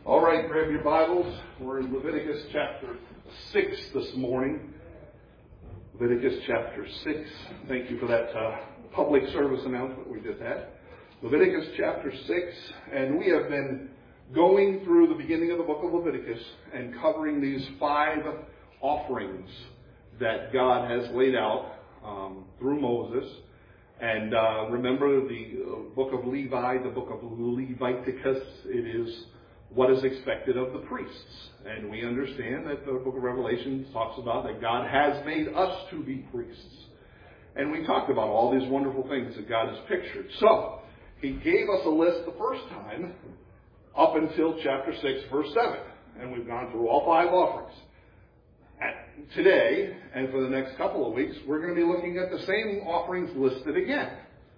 All right, grab your Bibles. We're in Leviticus chapter 6 this morning. Leviticus chapter 6. Thank you for that public service announcement we just had. Leviticus chapter 6, and we have been going through the beginning of the book of Leviticus and covering these 5 offerings that God has laid out through Moses. And remember the book of Levi, the book of Leviticus, it is what is expected of the priests. And we understand that the book of Revelation talks about that God has made us to be priests. And we talked about all these wonderful things that God has pictured. So, he gave us a list the first time up until chapter 6, verse 7. And we've gone through all 5 offerings. Today, and for the next couple of weeks, we're going to be looking at the same offerings listed again.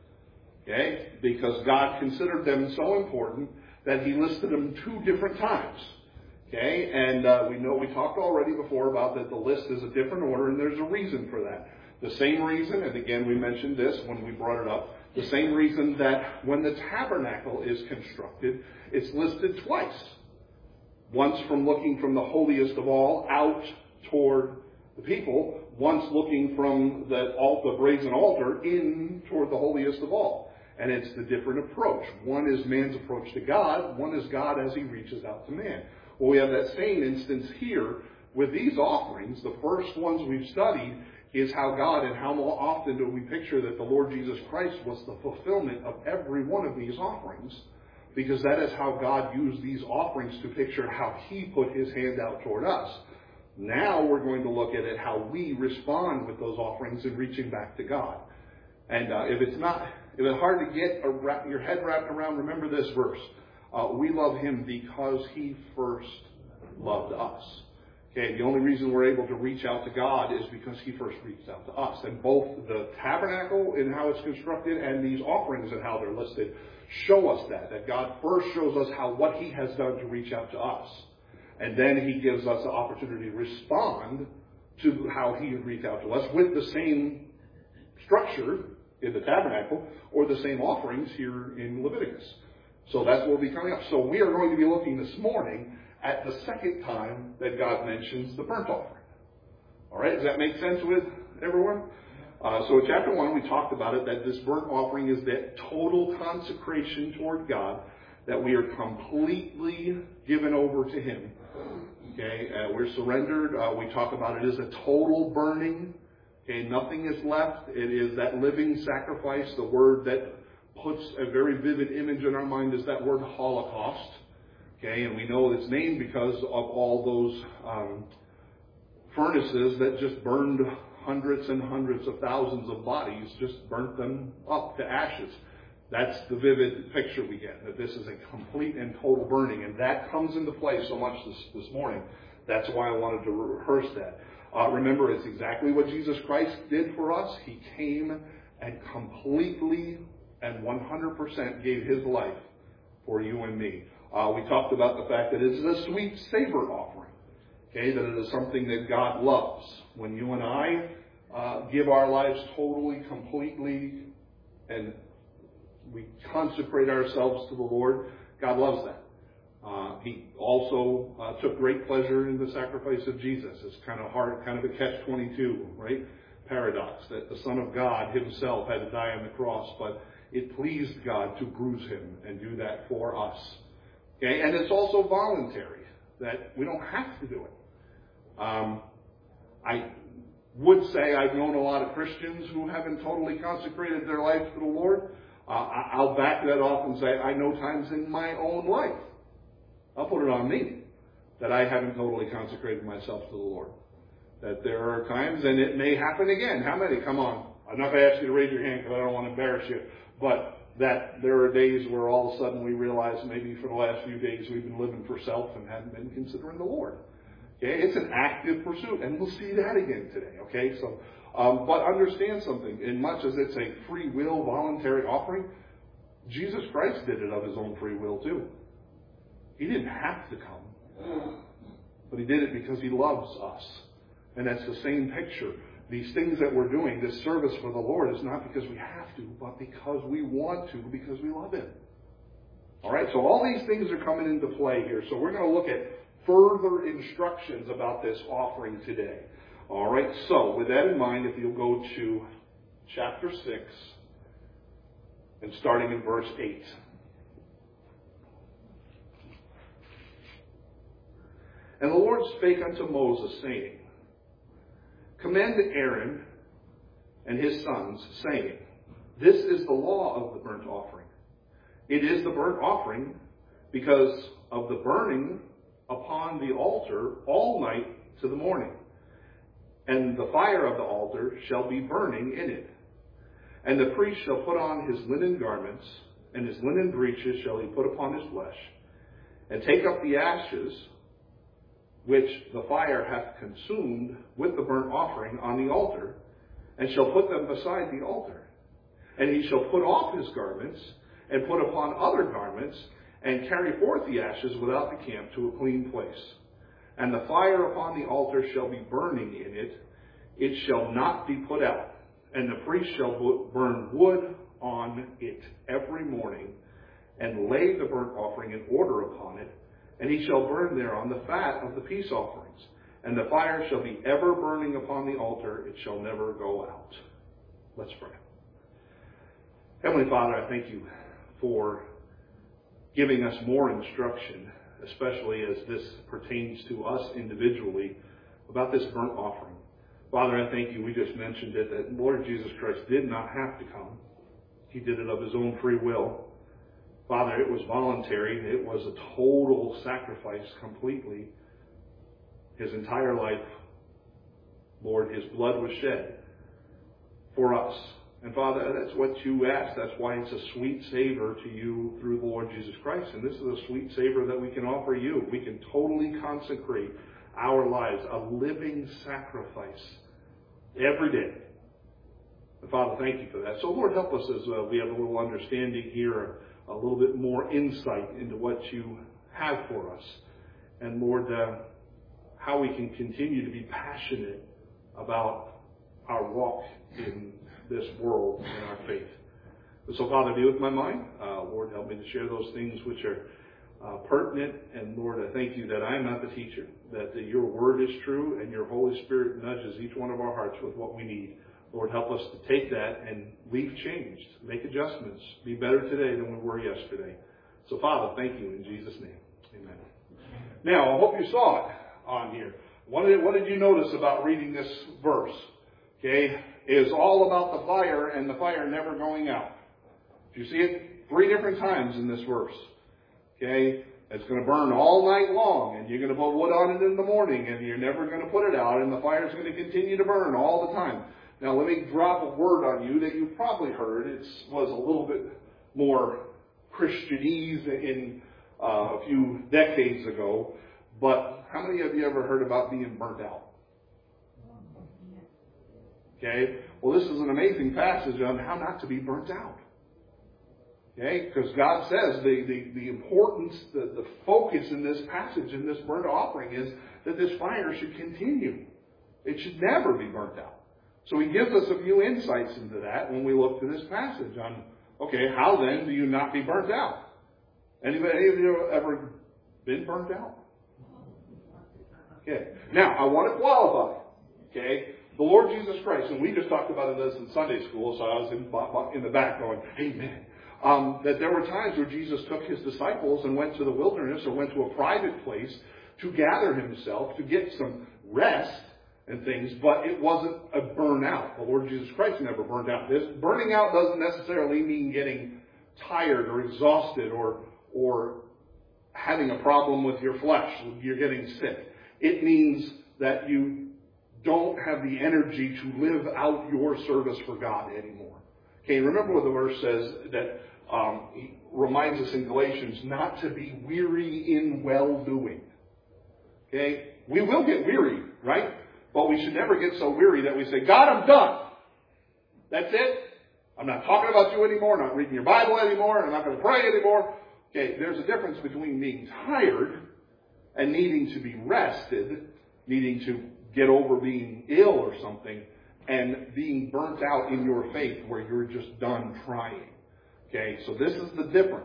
Okay? Because God considered them so important that he listed them 2 different times. Okay? And we know we talked already before about that the list is a different order, and there's a reason for that. The same reason, and again we mentioned this when we brought it up, the same reason that when the tabernacle is constructed, it's listed twice. Once from looking from the holiest of all out toward the people, once looking from the brazen altar in toward the holiest of all. And it's the different approach. One is man's approach to God. One is God as he reaches out to man. Well, we have that same instance here with these offerings. The first ones we've studied is how God, and how more often do we picture that the Lord Jesus Christ was the fulfillment of every one of these offerings. Because that is how God used these offerings to picture how he put his hand out toward us. Now we're going to look at it how we respond with those offerings in reaching back to God. And if it's hard to get your head wrapped around, remember this verse. We love him because he first loved us. Okay, the only reason we're able to reach out to God is because he first reached out to us. And both the tabernacle and how it's constructed and these offerings and how they're listed show us that God first shows us what he has done to reach out to us. And then he gives us the opportunity to respond to how he would reach out to us with the same structure in the tabernacle or the same offerings here in Leviticus. So that's what will be coming up. So we are going to be looking this morning at the second time that God mentions the burnt offering. All right, does that make sense with everyone? So in chapter 1, we talked about it, that this burnt offering is that total consecration toward God, that we are completely given over to him. Okay, we're surrendered. We talk about it as a total burning. Okay, nothing is left. It is that living sacrifice. The word that puts a very vivid image in our mind is that word Holocaust. Okay, and we know it's named because of all those furnaces that just burned hundreds and hundreds of thousands of bodies, just burnt them up to ashes. That's the vivid picture we get, that this is a complete and total burning. And that comes into play so much this morning. That's why I wanted to rehearse that. Remember, it's exactly what Jesus Christ did for us. He came and completely and 100% gave his life for you and me. We talked about the fact that it is a sweet savor offering. Okay, that it is something that God loves. When you and I give our lives totally, completely, and we consecrate ourselves to the Lord, God loves that. He also took great pleasure in the sacrifice of Jesus. It's kind of hard, kind of a catch-22, right? Paradox, that the Son of God himself had to die on the cross, but it pleased God to bruise him and do that for us. Okay, and it's also voluntary, that we don't have to do it. I would say I've known a lot of Christians who haven't totally consecrated their life to the Lord. I'll back that off and say I know times in my own life, I'll put it on me, that I haven't totally consecrated myself to the Lord. That there are times, and it may happen again. How many? Come on. I'm not going to ask you to raise your hand because I don't want to embarrass you. But that there are days where all of a sudden we realize maybe for the last few days we've been living for self and haven't been considering the Lord. Okay? It's an active pursuit, and we'll see that again today. Okay? So, but understand something. In much as it's a free will, voluntary offering, Jesus Christ did it of his own free will too. He didn't have to come, but he did it because he loves us. And that's the same picture. These things that we're doing, this service for the Lord, is not because we have to, but because we want to, because we love him. All right, so all these things are coming into play here. So we're going to look at further instructions about this offering today. All right, so with that in mind, if you'll go to chapter 6 and starting in verse 8. And the Lord spake unto Moses, saying, Command Aaron and his sons, saying, This is the law of the burnt offering. It is the burnt offering because of the burning upon the altar all night to the morning. And the fire of the altar shall be burning in it. And the priest shall put on his linen garments, and his linen breeches shall he put upon his flesh, and take up the ashes which the fire hath consumed with the burnt offering on the altar, and shall put them beside the altar. And he shall put off his garments, and put upon other garments, and carry forth the ashes without the camp to a clean place. And the fire upon the altar shall be burning in it, it shall not be put out. And the priest shall burn wood on it every morning, and lay the burnt offering in order upon it, and he shall burn thereon the fat of the peace offerings. And the fire shall be ever burning upon the altar, it shall never go out. Let's pray. Heavenly Father, I thank you for giving us more instruction, especially as this pertains to us individually, about this burnt offering. Father, I thank you, we just mentioned it, that Lord Jesus Christ did not have to come. He did it of his own free will. Father, it was voluntary. It was a total sacrifice completely. His entire life, Lord, his blood was shed for us. And Father, that's what you asked. That's why it's a sweet savor to you through the Lord Jesus Christ. And this is a sweet savor that we can offer you. We can totally consecrate our lives, a living sacrifice every day. And Father, thank you for that. So Lord, help us as we have a little understanding here, a little bit more insight into what you have for us. And Lord, how we can continue to be passionate about our walk in this world and our faith. And so Father, be with my mind. Lord, help me to share those things which are pertinent. And Lord, I thank you that I am not the teacher, that your word is true and your Holy Spirit nudges each one of our hearts with what we need. Lord, help us to take that and leave changed, make adjustments, be better today than we were yesterday. So Father, thank you in Jesus' name. Amen. Now, I hope you saw it on here. What did you notice about reading this verse? Okay, it is all about the fire and the fire never going out. Do you see it? 3 different times in this verse. Okay, it's going to burn all night long, and you're going to put wood on it in the morning, and you're never going to put it out, and the fire is going to continue to burn all the time. Now, let me drop a word on you that you've probably heard. It was a little bit more Christianese in a few decades ago, but how many of you ever heard about being burnt out? Okay, well, this is an amazing passage on how not to be burnt out. Okay, because God says the importance, the focus in this passage, in this burnt offering, is that this fire should continue. It should never be burnt out. So he gives us a few insights into that when we look to this passage on, okay, how then do you not be burnt out? Any of you ever been burnt out? Okay, now I want to qualify. Okay, the Lord Jesus Christ, and we just talked about this in Sunday school, so I was in the back going, amen. That there were times where Jesus took his disciples and went to the wilderness or went to a private place to gather himself, to get some rest and things, but it wasn't a burnout. The Lord Jesus Christ never burned out. This burning out doesn't necessarily mean getting tired or exhausted or having a problem with your flesh. You're getting sick. It means that you don't have the energy to live out your service for God anymore. Okay, remember what the verse says that he reminds us in Galatians not to be weary in well-doing. Okay, we will get weary, right? But we should never get so weary that we say, God, I'm done. That's it. I'm not talking about you anymore. I'm not reading your Bible anymore. I'm not going to pray anymore. Okay, there's a difference between being tired and needing to be rested, needing to get over being ill or something, and being burnt out in your faith where you're just done trying. Okay, so this is the difference.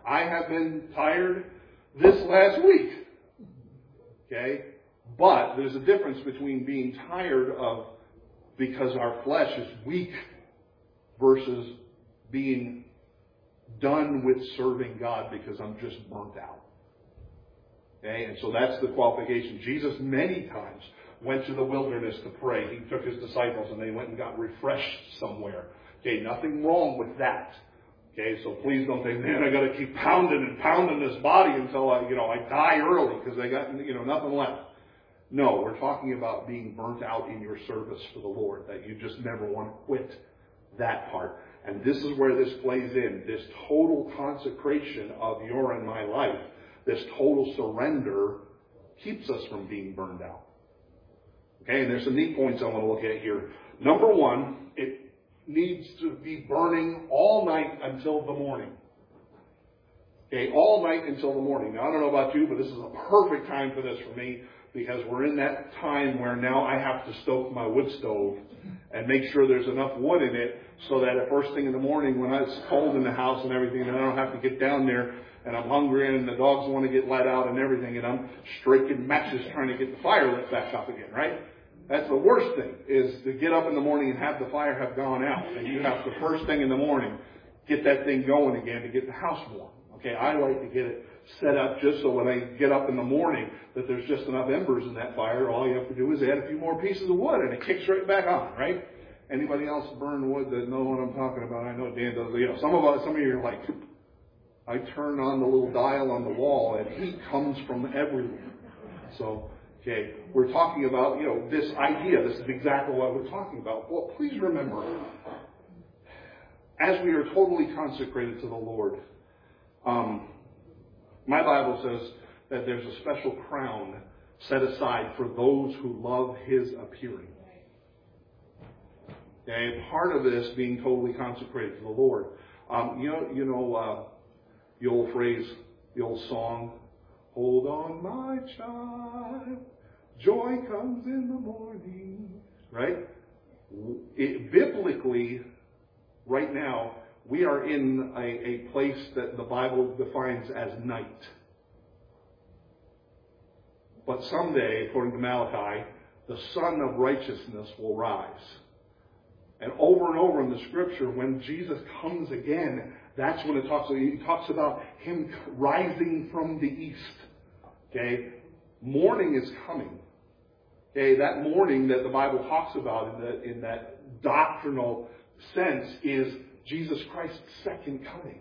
I have been tired this last week. Okay? But there's a difference between being tired of because our flesh is weak versus being done with serving God because I'm just burnt out. Okay? And so that's the qualification. Jesus many times went to the wilderness to pray. He took his disciples and they went and got refreshed somewhere. Okay, nothing wrong with that. Okay, so please don't think, man, I got to keep pounding and pounding this body until I die early because I got, nothing left. No, we're talking about being burnt out in your service for the Lord, that you just never want to quit that part. And this is where this plays in. This total consecration of your and my life, this total surrender keeps us from being burned out. Okay, and there's some neat points I want to look at here. Number one, it needs to be burning all night until the morning. Okay, all night until the morning. Now, I don't know about you, but this is a perfect time for this for me because we're in that time where now I have to stoke my wood stove and make sure there's enough wood in it so that at first thing in the morning when it's cold in the house and everything and I don't have to get down there and I'm hungry and the dogs want to get let out and everything and I'm striking matches trying to get the fire lit back up again, right? That's the worst thing, is to get up in the morning and have the fire have gone out. And you have to, first thing in the morning, get that thing going again to get the house warm. Okay, I like to get it set up just so when I get up in the morning that there's just enough embers in that fire. All you have to do is add a few more pieces of wood and it kicks right back on, right? Anybody else burn wood that know what I'm talking about? I know Dan does. Some of you are like, I turn on the little dial on the wall and heat comes from everywhere. So, okay, we're talking about, this idea. This is exactly what we're talking about. Well, please remember, as we are totally consecrated to the Lord, my Bible says that there's a special crown set aside for those who love His appearing. Okay, part of this being totally consecrated to the Lord. The old phrase, the old song, hold on, my child, joy comes in the morning. Right? Biblically, right now, we are in a place that the Bible defines as night. But someday, according to Malachi, the Sun of Righteousness will rise. And over in the Scripture, when Jesus comes again, that's when it talks about Him rising from the east. Okay? Morning is coming. Okay? That morning that the Bible talks about in that doctrinal sense is Jesus Christ's second coming.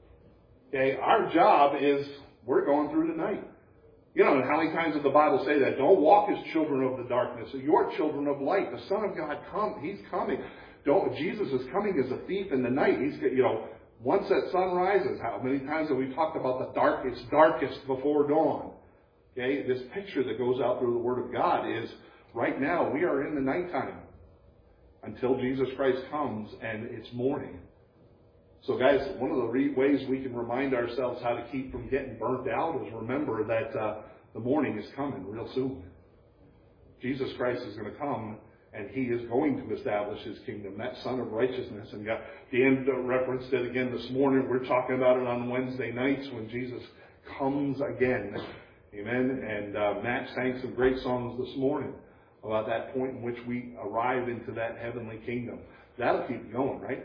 Okay? Our job is, we're going through the night. How many times does the Bible say that? Don't walk as children of the darkness. You're children of light. The Son of God He's coming. Jesus is coming as a thief in the night. Once that sun rises, how many times have we talked about the darkest before dawn? Okay, this picture that goes out through the Word of God is, right now, we are in the nighttime until Jesus Christ comes and it's morning. So guys, one of the ways we can remind ourselves how to keep from getting burnt out is remember that the morning is coming real soon. Jesus Christ is going to come and He is going to establish His kingdom, that Son of Righteousness. And Dan referenced it again this morning. We're talking about it on Wednesday nights when Jesus comes again. Amen. And Matt sang some great songs this morning about that point in which we arrive into that heavenly kingdom. That'll keep going, right?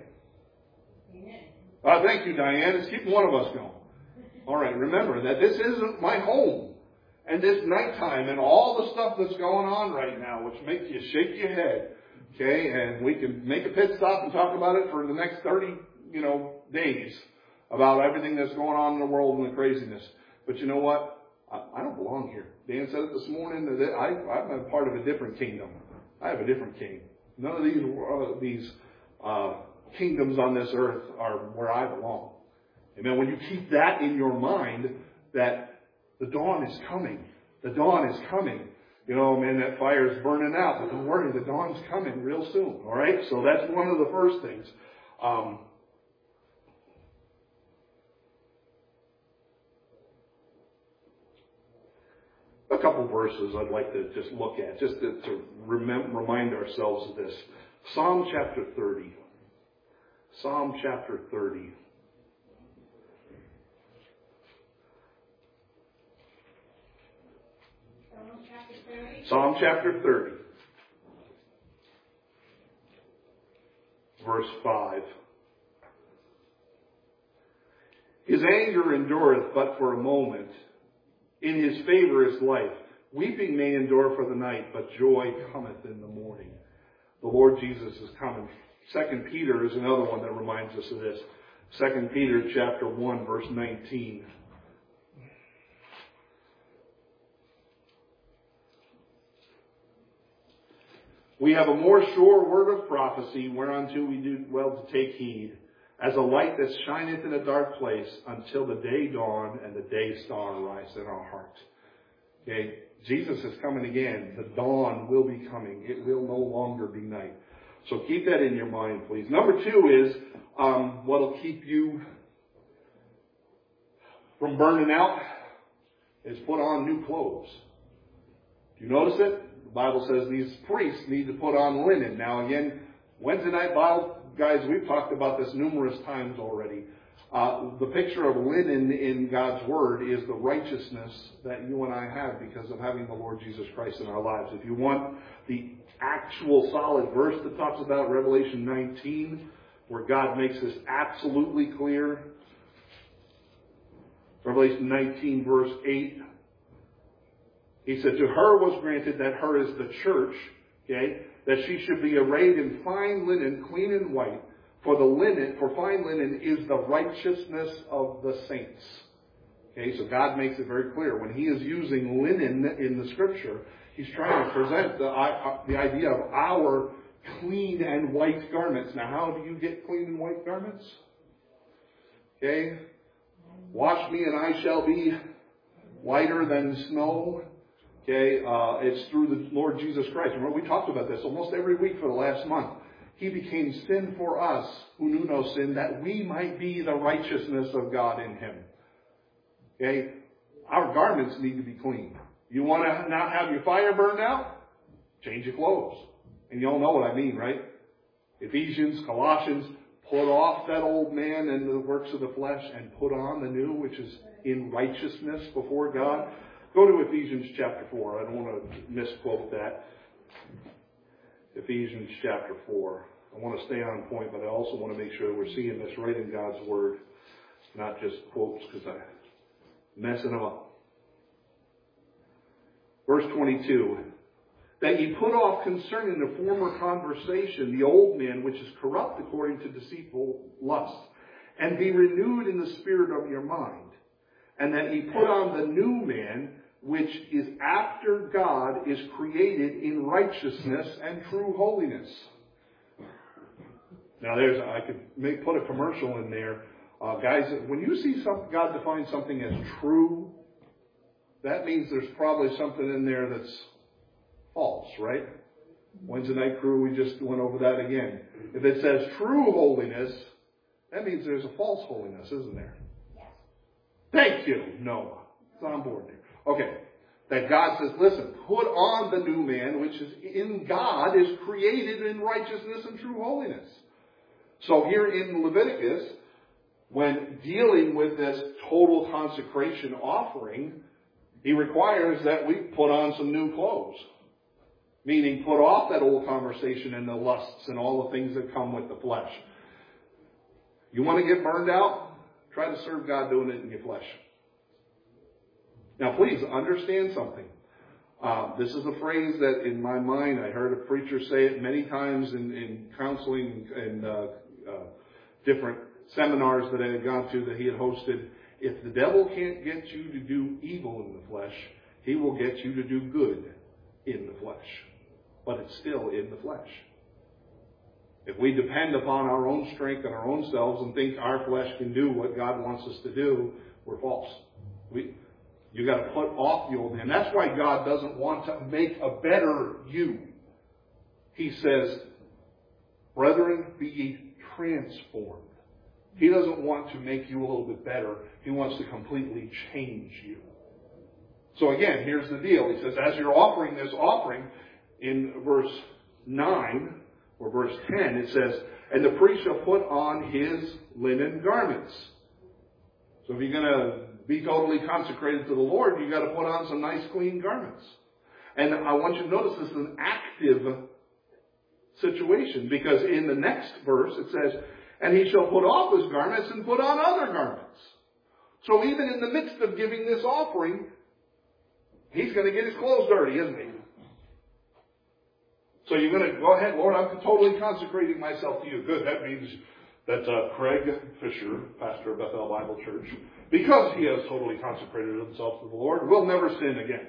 Thank you, Diane. It's keeping one of us going. All right, remember that this isn't my home. And this nighttime and all the stuff that's going on right now, which makes you shake your head. Okay, and we can make a pit stop and talk about it for the next 30, days about everything that's going on in the world and the craziness. But you know what? I don't belong here. Dan said it this morning that I'm a part of a different kingdom. I have a different king. None of these kingdoms on this earth are where I belong. Amen. When you keep that in your mind, that the dawn is coming. The dawn is coming. That fire is burning out. But don't worry, the dawn's coming real soon. All right? So that's one of the first things. A couple verses I'd like to just look at, just to remind ourselves of this. Psalm chapter 30. Psalm chapter 30. Psalm chapter 30. Verse 5. His anger endureth but for a moment. In his favor is life. Weeping may endure for the night, but joy cometh in the morning. The Lord Jesus is coming. 2 Peter is another one that reminds us of this. 2 Peter chapter 1, verse 19. We have a more sure word of prophecy, whereunto we do well to take heed, as a light that shineth in a dark place, until the day dawn and the day star rise in our heart. Okay, Jesus is coming again. The dawn will be coming. It will no longer be night. So keep that in your mind, please. Number 2 is what'll keep you from burning out is put on new clothes. Do you notice it? The Bible says these priests need to put on linen. Now again, Wednesday night Bible, guys, we've talked about this numerous times already. The picture of linen in God's Word is the righteousness that you and I have because of having the Lord Jesus Christ in our lives. If you want the actual solid verse that talks about Revelation 19, where God makes this absolutely clear, Revelation 19, verse 8, he said, to her was granted, that her is the church, okay, that she should be arrayed in fine linen, clean and white. For fine linen is the righteousness of the saints. Okay, so God makes it very clear. When he is using linen in the Scripture, he's trying to present the idea of our clean and white garments. Now, how do you get clean and white garments? Okay, wash me and I shall be whiter than snow. Okay, it's through the Lord Jesus Christ. Remember, we talked about this almost every week for the last month. He became sin for us who knew no sin, that we might be the righteousness of God in him. Okay, our garments need to be clean. You want to not have your fire burned out? Change your clothes. And you all know what I mean, right? Ephesians, Colossians, put off that old man and the works of the flesh and put on the new, which is in righteousness before God. Go to Ephesians chapter 4. I don't want to misquote that. Ephesians chapter 4. I want to stay on point, but I also want to make sure we're seeing this right in God's Word, not just quotes because I'm messing them up. Verse 22. That ye put off concerning the former conversation the old man which is corrupt according to deceitful lusts, and be renewed in the spirit of your mind, and that ye put on the new man which is after God is created in righteousness and true holiness. Now I could put a commercial in there. Guys, when you see God define something as true, that means there's probably something in there that's false, right? Wednesday night crew, we just went over that again. If it says true holiness, that means there's a false holiness, isn't there? Yes. Thank you, Noah. It's on board there. Okay. That God says, listen, put on the new man, which is in God, is created in righteousness and true holiness. So here in Leviticus, when dealing with this total consecration offering, he requires that we put on some new clothes. Meaning put off that old conversation and the lusts and all the things that come with the flesh. You want to get burned out? Try to serve God doing it in your flesh. Now, please understand something. This is a phrase that, in my mind, I heard a preacher say it many times in counseling and different seminars that I had gone to that he had hosted. If the devil can't get you to do evil in the flesh, he will get you to do good in the flesh. But it's still in the flesh. If we depend upon our own strength and our own selves and think our flesh can do what God wants us to do, we're false. You got to put off the old man. That's why God doesn't want to make a better you. He says, brethren, be ye transformed. He doesn't want to make you a little bit better. He wants to completely change you. So again, here's the deal. He says, as you're offering this offering, in verse 9 or verse 10, it says, and the priest shall put on his linen garments. So if you're going to be totally consecrated to the Lord, you've got to put on some nice clean garments. And I want you to notice this is an active situation, because in the next verse it says, and he shall put off his garments and put on other garments. So even in the midst of giving this offering, he's going to get his clothes dirty, isn't he? So you're going to go ahead, Lord, I'm totally consecrating myself to you. Good. That means that Craig Fisher, pastor of Bethel Bible Church, because he has totally consecrated himself to the Lord, will never sin again.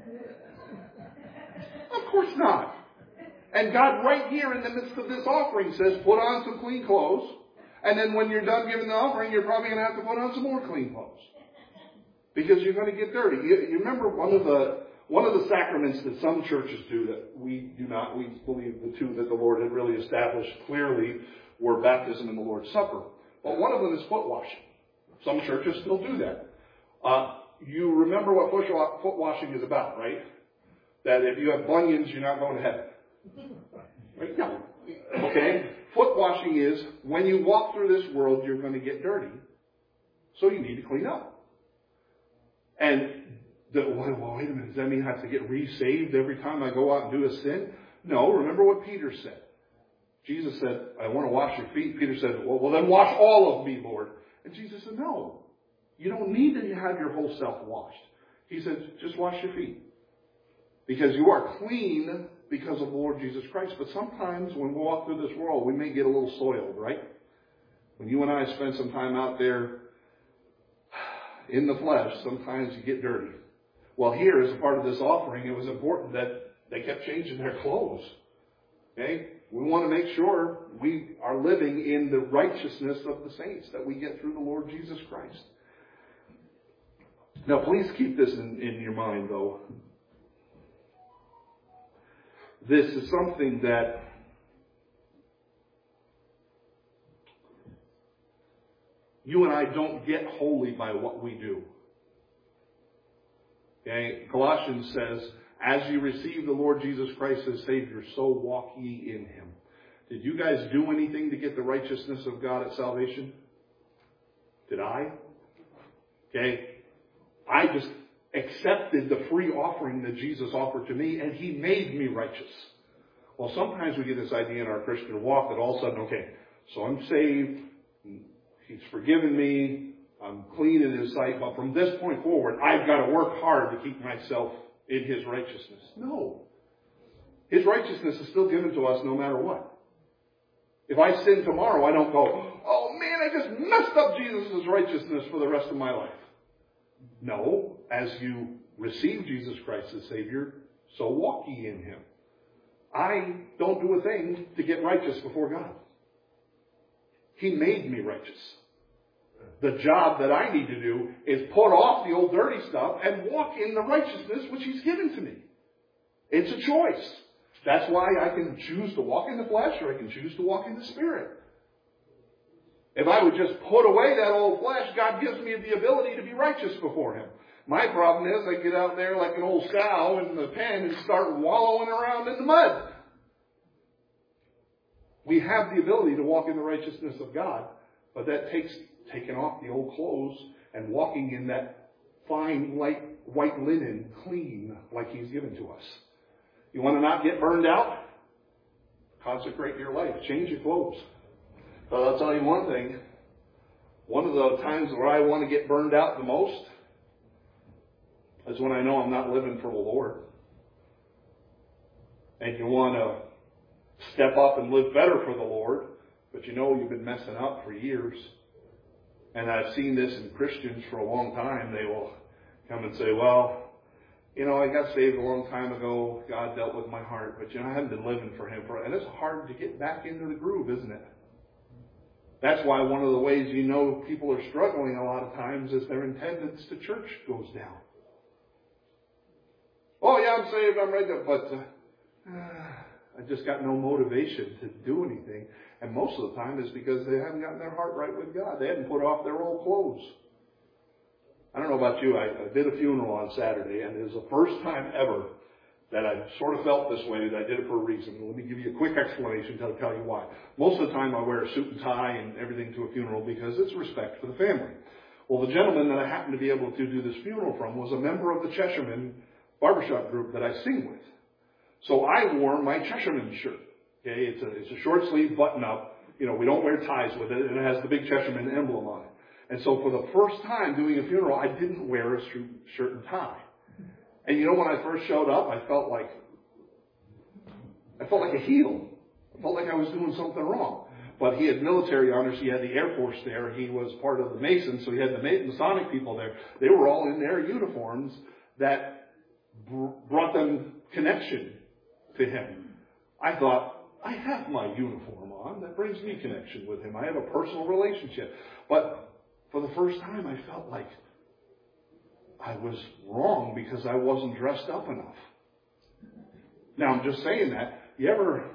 Of course not. And God right here in the midst of this offering says, put on some clean clothes. And then when you're done giving the offering, you're probably going to have to put on some more clean clothes. Because you're going to get dirty. You remember one of the sacraments that some churches do that we do not. We believe the two that the Lord had really established clearly were baptism and the Lord's Supper. But one of them is foot washing. Some churches still do that. You remember what foot washing is about, right? That if you have bunions, you're not going to heaven. Right? No. Okay? Foot washing is when you walk through this world, you're going to get dirty. So you need to clean up. And well, wait a minute, does that mean I have to get re-saved every time I go out and do a sin? No, remember what Peter said. Jesus said, I want to wash your feet. Peter said, well then wash all of me, Lord. And Jesus said, no, you don't need to have your whole self washed. He said, just wash your feet. Because you are clean because of the Lord Jesus Christ. But sometimes when we walk through this world, we may get a little soiled, right? When you and I spend some time out there in the flesh, sometimes you get dirty. Well, here, as a part of this offering, it was important that they kept changing their clothes. Okay? We want to make sure we are living in the righteousness of the saints that we get through the Lord Jesus Christ. Now, please keep this in your mind, though. This is something that you and I don't get holy by what we do. Okay? Colossians says, as you receive the Lord Jesus Christ as Savior, so walk ye in Him. Did you guys do anything to get the righteousness of God at salvation? Did I? Okay? I just accepted the free offering that Jesus offered to me, and He made me righteous. Well, sometimes we get this idea in our Christian walk that all of a sudden, okay, so I'm saved, He's forgiven me, I'm clean in His sight, but from this point forward, I've got to work hard to keep myself in His righteousness. No. His righteousness is still given to us no matter what. If I sin tomorrow, I don't go, oh man, I just messed up Jesus' righteousness for the rest of my life. No, as you receive Jesus Christ as Savior, so walk ye in Him. I don't do a thing to get righteous before God. He made me righteous. The job that I need to do is put off the old dirty stuff and walk in the righteousness which He's given to me. It's a choice. That's why I can choose to walk in the flesh or I can choose to walk in the Spirit. If I would just put away that old flesh, God gives me the ability to be righteous before Him. My problem is I get out there like an old sow in the pen and start wallowing around in the mud. We have the ability to walk in the righteousness of God, but that takes taking off the old clothes and walking in that fine, light, white linen, clean, like He's given to us. You want to not get burned out? Consecrate your life. Change your clothes. But I'll tell you one thing. One of the times where I want to get burned out the most is when I know I'm not living for the Lord. And you want to step up and live better for the Lord, but you know you've been messing up for years. And I've seen this in Christians for a long time. They will come and say, well, I got saved a long time ago. God dealt with my heart, but I haven't been living for Him. And it's hard to get back into the groove, isn't it? That's why one of the ways people are struggling a lot of times is their attendance to church goes down. Oh yeah, I'm saved, I'm ready, but I just got no motivation to do anything. And most of the time it's because they haven't gotten their heart right with God. They hadn't put off their old clothes. I don't know about you, I did a funeral on Saturday, and it was the first time ever that I sort of felt this way, that I did it for a reason. Let me give you a quick explanation to tell you why. Most of the time I wear a suit and tie and everything to a funeral because it's respect for the family. Well, the gentleman that I happened to be able to do this funeral from was a member of the Cheshiremen barbershop group that I sing with. So I wore my Cheshireman shirt. Okay, it's a short sleeve button up. You know, we don't wear ties with it, and it has the big Cheshireman emblem on it. And so for the first time doing a funeral, I didn't wear a shirt and tie. And you know, when I first showed up, I felt like a heel. I felt like I was doing something wrong. But he had military honors. He had the Air Force there. He was part of the Masons, so he had the Masonic people there. They were all in their uniforms that brought them connection to him. I thought, I have my uniform on. That brings me connection with him. I have a personal relationship. But for the first time, I felt like I was wrong because I wasn't dressed up enough. Now, I'm just saying that. You ever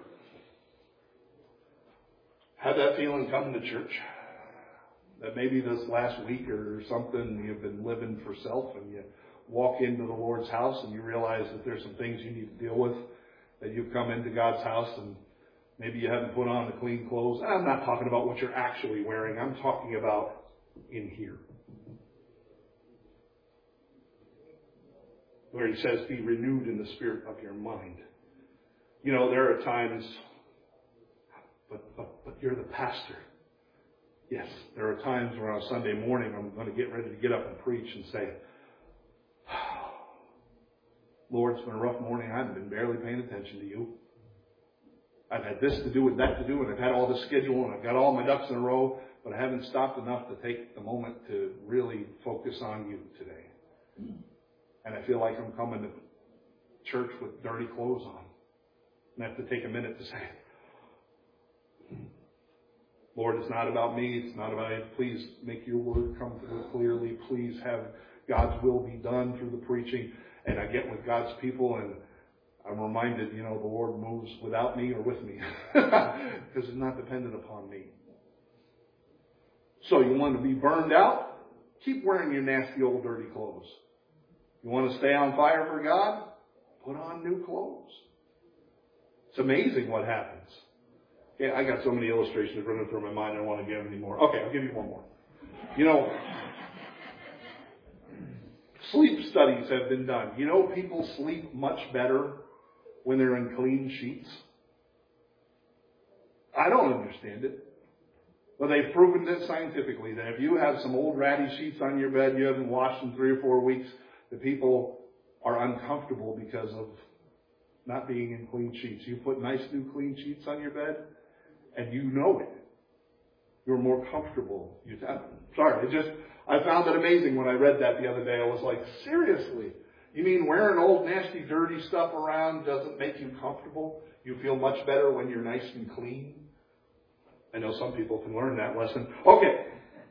had that feeling coming to church? That maybe this last week or something you've been living for self, and you walk into the Lord's house and you realize that there's some things you need to deal with, that you've come into God's house and maybe you haven't put on the clean clothes. I'm not talking about what you're actually wearing. I'm talking about in here. Where he says, be renewed in the spirit of your mind. You know, there are times, but you're the pastor. Yes, there are times where on a Sunday morning I'm going to get ready to get up and preach and say, Lord, it's been a rough morning. I've been barely paying attention to you. I've had this to do and that to do, and I've had all this schedule, and I've got all my ducks in a row, but I haven't stopped enough to take the moment to really focus on you today. And I feel like I'm coming to church with dirty clothes on. And I have to take a minute to say, Lord, it's not about me. It's not about it. Please make your word come through clearly. Please have God's will be done through the preaching. And I get with God's people, and I'm reminded, you know, the Lord moves without me or with me. Because it's not dependent upon me. So you want to be burned out? Keep wearing your nasty old dirty clothes. You want to stay on fire for God? Put on new clothes. It's amazing what happens. Yeah, I got so many illustrations running through my mind, I don't want to give any more. Okay, I'll give you one more. You know, sleep studies have been done. You know, people sleep much better when they're in clean sheets. I don't understand it. But they've proven this scientifically, that if you have some old ratty sheets on your bed, you haven't washed in 3 or 4 weeks, the people are uncomfortable because of not being in clean sheets. You put nice new clean sheets on your bed, and you know it. You're more comfortable. I found it amazing when I read that the other day. I was like, seriously? You mean wearing old, nasty, dirty stuff around doesn't make you comfortable? You feel much better when you're nice and clean? I know some people can learn that lesson. Okay.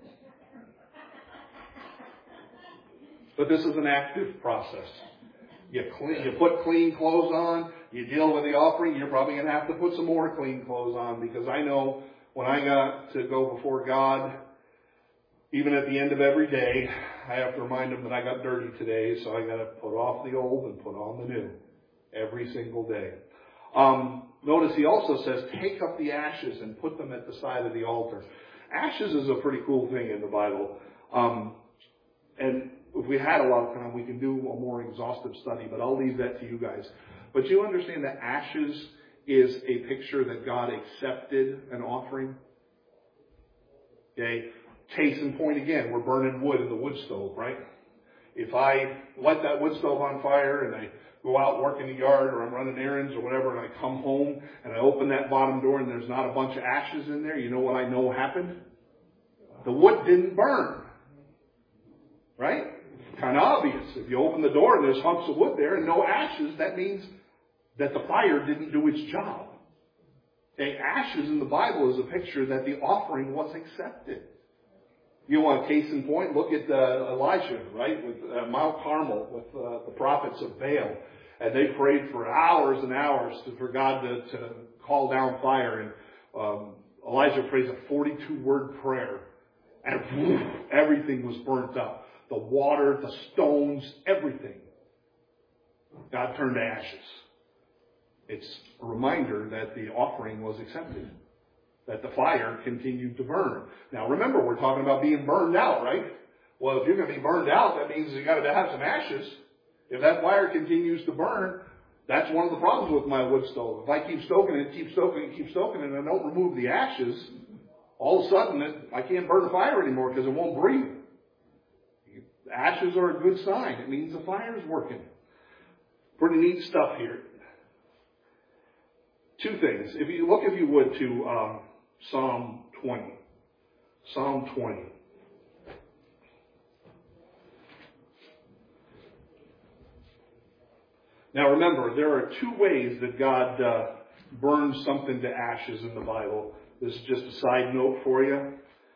But this is an active process. You put clean clothes on, you deal with the offering, you're probably going to have to put some more clean clothes on, because I know when I got to go before God, even at the end of every day, I have to remind him that I got dirty today, so I got to put off the old and put on the new every single day. Notice he also says, take up the ashes and put them at the side of the altar. Ashes is a pretty cool thing in the Bible. And if we had a lot of time, we can do a more exhaustive study, but I'll leave that to you guys. But you understand that ashes is a picture that God accepted an offering? Okay? Case in point again, we're burning wood in the wood stove, right? If I light that wood stove on fire and I go out, work in the yard, or I'm running errands or whatever, and I come home and I open that bottom door and there's not a bunch of ashes in there, you know what I know happened? The wood didn't burn. Right? Kind of obvious. If you open the door and there's hunks of wood there and no ashes, that means that the fire didn't do its job. Okay, ashes in the Bible is a picture that the offering was accepted. You want a case in point? Look at Elijah, right, with Mount Carmel, with the prophets of Baal. And they prayed for hours and hours for God to call down fire. And Elijah prays a 42-word prayer. And everything was burnt up. The water, the stones, everything. God turned to ashes. It's a reminder that the offering was accepted. That the fire continued to burn. Now remember, we're talking about being burned out, right? Well, if you're going to be burned out, that means you've got to have some ashes. If that fire continues to burn, that's one of the problems with my wood stove. If I keep stoking it, and I don't remove the ashes, all of a sudden I can't burn the fire anymore because it won't breathe. Ashes are a good sign. It means the fire is working. Pretty neat stuff here. Two things. If you look, if you would, to Psalm 20. Psalm 20. Now remember, there are two ways that God burns something to ashes in the Bible. This is just a side note for you.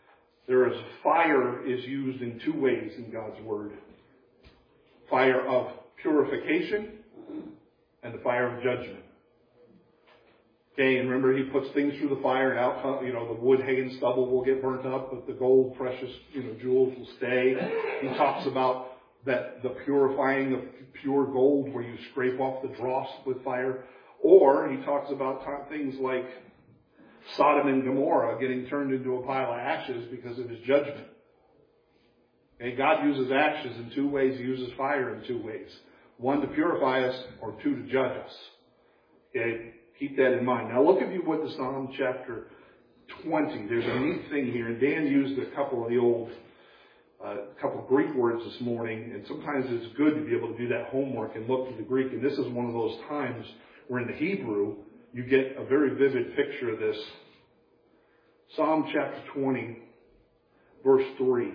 Fire is used in two ways in God's Word. Fire of purification and the fire of judgment. Okay, and remember, he puts things through the fire and out, the wood, hay, and stubble will get burnt up, but the gold, precious, jewels will stay. He talks about that the purifying of pure gold where you scrape off the dross with fire. Or he talks about things like Sodom and Gomorrah getting turned into a pile of ashes because of his judgment. Okay, God uses ashes in two ways. He uses fire in two ways. One, to purify us, or two, to judge us. Okay, keep that in mind. Now look, if you would, to Psalm chapter 20. There's a neat thing here. And Dan used a couple of the old Greek words this morning. And sometimes it's good to be able to do that homework and look to the Greek. And this is one of those times where in the Hebrew, you get a very vivid picture of this. Psalm chapter 20, verse 3.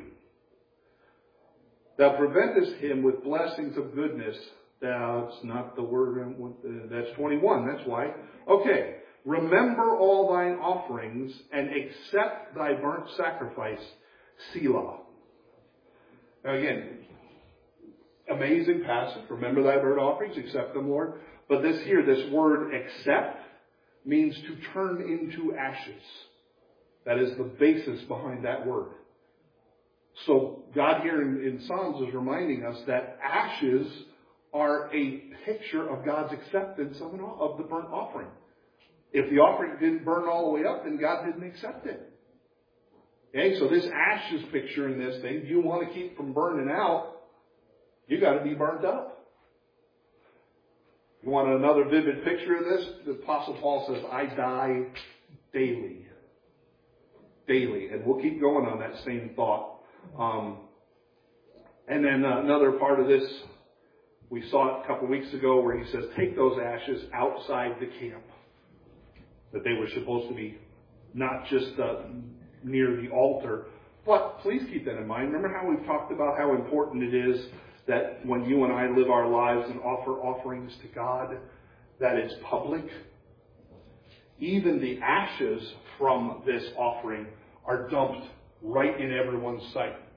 Thou preventest him with blessings of goodness. That's not the word. That's 21. That's why. Okay. Remember all thine offerings and accept thy burnt sacrifice. Selah. Now again, amazing passage. Remember thy burnt offerings. Accept them, Lord. But this word accept means to turn into ashes. That is the basis behind that word. So God here in Psalms is reminding us that ashes are a picture of God's acceptance of the burnt offering. If the offering didn't burn all the way up, then God didn't accept it. Okay, so this ashes picture in this thing, you want to keep from burning out, you got to be burnt up. You want another vivid picture of this? The Apostle Paul says, I die daily. Daily. And we'll keep going on that same thought. And then another part of this, we saw it a couple weeks ago where he says, take those ashes outside the camp. That they were supposed to be not just near the altar. But please keep that in mind. Remember how we've talked about how important it is that when you and I live our lives and offer offerings to God, that it's public. Even the ashes from this offering are dumped right in everyone's sight.